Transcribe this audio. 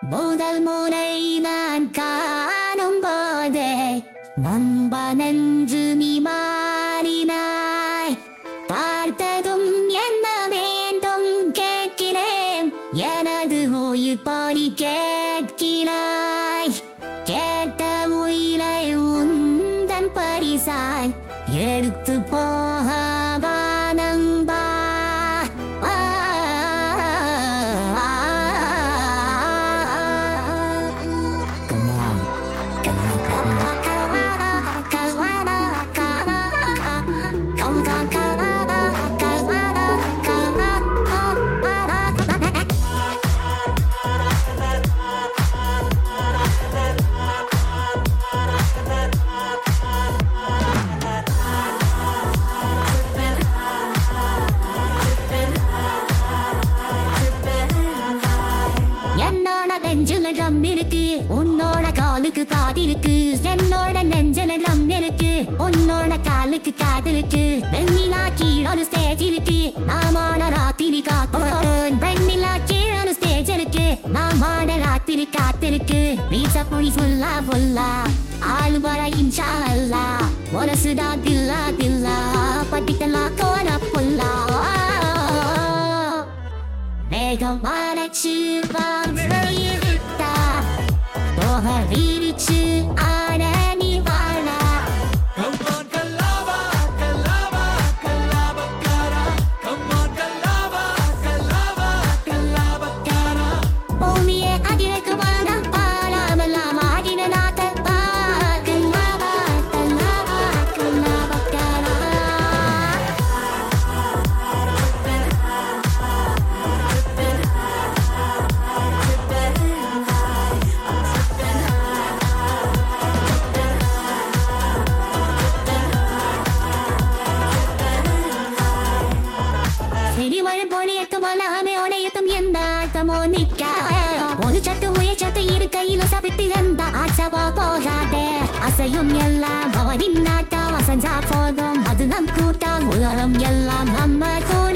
முதல் முறை நான் காணும் போதே நண்பனென்று நீ மாறினாய். பார்த்ததும் என்ன வேண்டும் கேட்கிறேன், எனது உயிர் பாடி கேட்கிறாய். கேட்ட உயிரை உந்தன் பரிசாய் எடுத்து போகவா நண்பா. நெஞ்சில ரம் இருக்கு, உன்னோட காலுக்கு காது இருக்கு. என்னோட நெஞ்சில ரம் இருக்கு, உன்னோட காலுக்கு காது இருக்கு. வெண்ணிலா கீழொரு ஸ்டேஜ் இருக்கு, நாமான ராத்திரி காத்து. வெண்ணிலா கீழொரு ஸ்டேஜ் இருக்கு, நாமான ராத்திரி காத்திருக்கு. வீச புடி ஃபுல்லா ஃபுல்லா ஆளு வர இன்ஷா அல்லா. ஒரசுடா தில்லா தில்லா பட்டிக்கலாம் கோல புல்லா. வேகம் வரைச்சு விரிச்சு ஆட நீ வாழ. பூமியே அதிரக்கு வாழ பாலாமலாம் ஆடின நாட்ட கல்லாவா கல்லாவா கல்லாவக்காரா. ஒரு சத்து உயிர் சத்து இரு கையில சபித்திருந்த ஆசவா போகாதே. அசையும் எல்லாம் அவனின் நாட்டம், அசஞ்சா போதும் அது நம் கூட்டம். உலகம் எல்லாம் நம்ம